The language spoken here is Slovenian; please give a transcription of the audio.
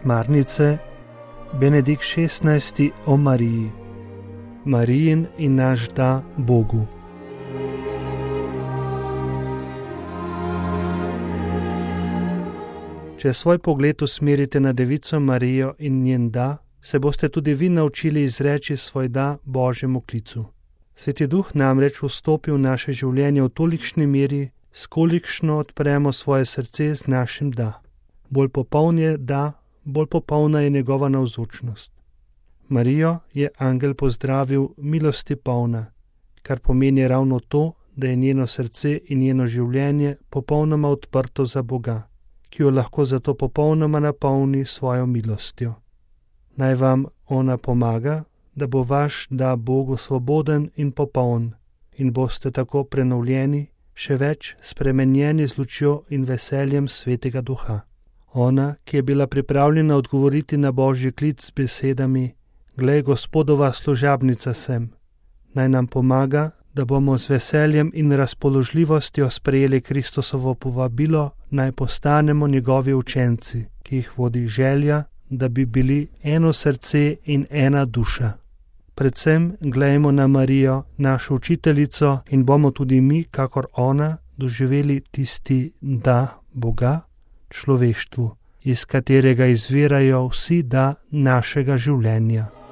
Šmarnice, Benedikt XVI o Mariji. Marijin in naš da Bogu. Če svoj pogled usmerite na Devico Marijo in njen da, se boste tudi vi naučili izreči svoj da Božjemu klicu. Sveti Duh namreč vstopi v naše življenje v tolikšni meri, s kolikšno odpremo svoje srce z našim da. Bolj popoln je da, bolj popolna je njegova navzočnost. Marijo je angel pozdravil milosti polna, kar pomeni ravno to, da je njeno srce in njeno življenje popolnoma odprto za Boga, ki jo lahko zato popolnoma napolni svojo milostjo. Naj vam ona pomaga, da bo vaš da Bogu svoboden in popoln in boste tako prenovljeni, še več spremenjeni z lučjo in veseljem Svetega Duha. Ona, ki je bila pripravljena odgovoriti na Božji klic s besedami: Glej, Gospodova služabnica sem, naj nam pomaga, da bomo z veseljem in razpoložljivostjo sprejeli Kristusovo povabilo, naj postanemo njegovi učenci, ki jih vodi želja, da bi bili eno srce in ena duša. Predvsem glejmo na Marijo, našo učiteljico, in bomo tudi mi, kakor ona, doživeli tisti da Boga človeštvu, iz katerega izvirajo vsi da našega življenja.